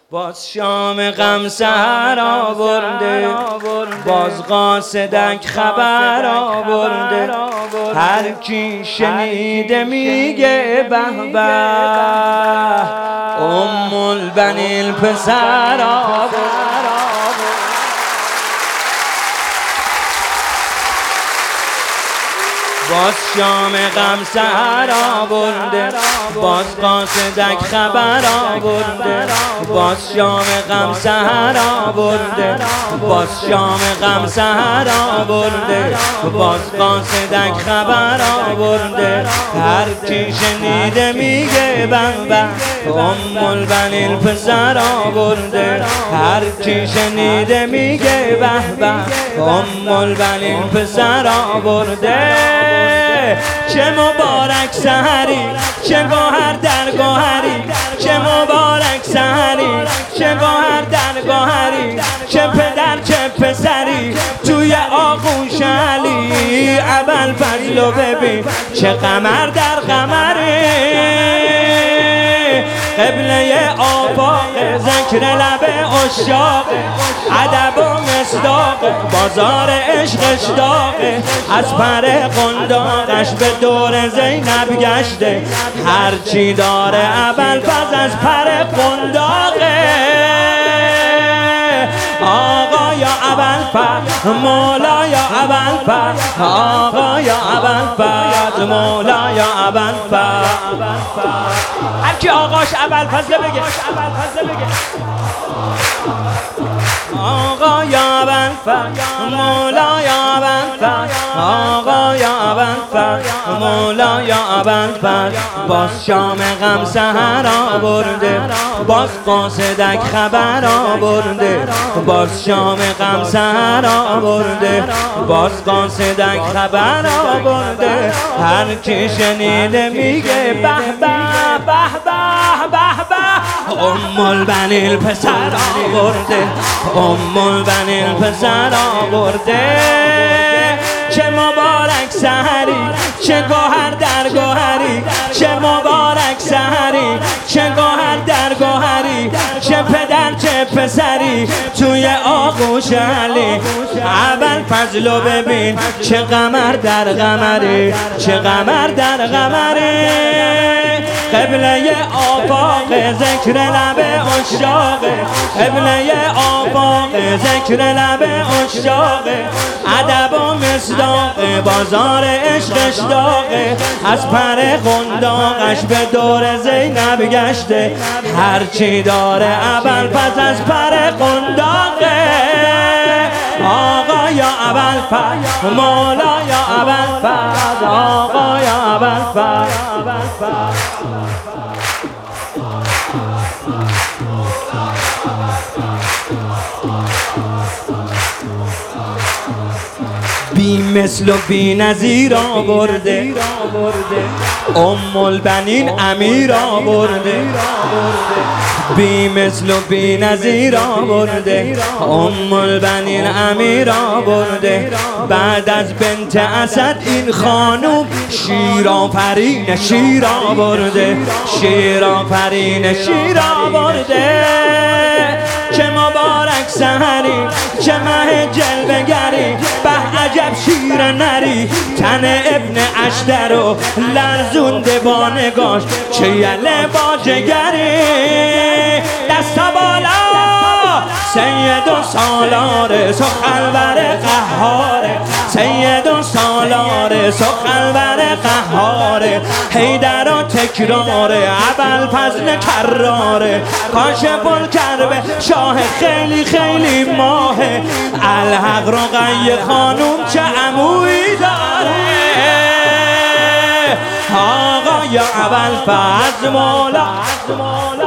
باز شام غم سحر آورده، باز قاصدک خبر آورده. هر کی شنیده میگه به به، ام البنین پسر آورده. باز شام غم سحر آورده، باز قاصدک خبر آورده. باز شام غم سحر آورده، باز شام غم سحر آورده. باز قاصدک خبر آورده. هر کی شنیده میگه به به، ام البنین پسر آورده. هر کی شنیده میگه به به، ام البنین پسر آورده. چه مبارک سحری، چه گوهر در گوهری، چه مبارک سحری، چه گوهر در گوهری، چه پدر چه پسری توی آغوش علی. ابوالفضلو ببین چه قمر در قمره، قبله آفاق، ذکر لب عشاق، ادب و مصداق، بازار عشق اشتاقه. از پر قنداقش به دور زینب گشته، هرچی داره ابوالفضل از پر قنداقه. آقا یا ابوالفضل، مولا یا ابوالفضل، آقا یا ابوالفضل، مولا یا ابوالفضل. هر کی آقاش ابوالفضل بگه، آقا یا ابوالفضل، مولا یا ابوالفضل، آقا یا ابوالفضل، مولا یا ابوالفضل. باز شام غم سحر آورده، باز قاصدک خبر آورده. باز شام غم سحر آورده، باز قاصدک خبر آورده. هر کی شنیده میگه به به به به به به، ام البنین پسر آورده، ام البنین پسر آورده. چه مبارک سحری، چه گوهر در گوهری، چه مبارک سحری، چه گوهر در گوهری، چه پدر چه پسری توی آغوش علی. ابوالفضلو ببین چه قمر در قمره، چه قمر در قمره. قبله آفاق، ذکر لب عشاق، قبله آفاق، ذکر لب عشاق، ادب و مصداق، بازار عشق اشتاقه. از پر قنداقش به دور زینب گشته، هرچی داره ابوالفضل از پر قنداقه. آقا یا ابوالفضل، مولا یا ابوالفضل، آقا یا ابوالفضل. بی مثل و بی نظیر آورده، ام البنین امیر آورده. بی مثل و بی نظیر آورده، ام البنین امیر آورده. بعد از بنت اسد این خانوم شیر آفرین شیر آورده، شیر آفرین شیر آورده. چه مبارک سحری، چه مه جلوه‌گری، به عجب شیر نری. تن ابن اشتر و لرزونده با نگاش، چه یله با جگری. دست بالا سید و سالار سخنور قهار، سید و سالار سخنور قهار. حیدر و تکرار ابوالفضل کرار، کاشف الکرب شاه خیلی خیلی ماه. الحق رقیه خانوم چه عمویی داره. آقا یا ابوالفضل، مولا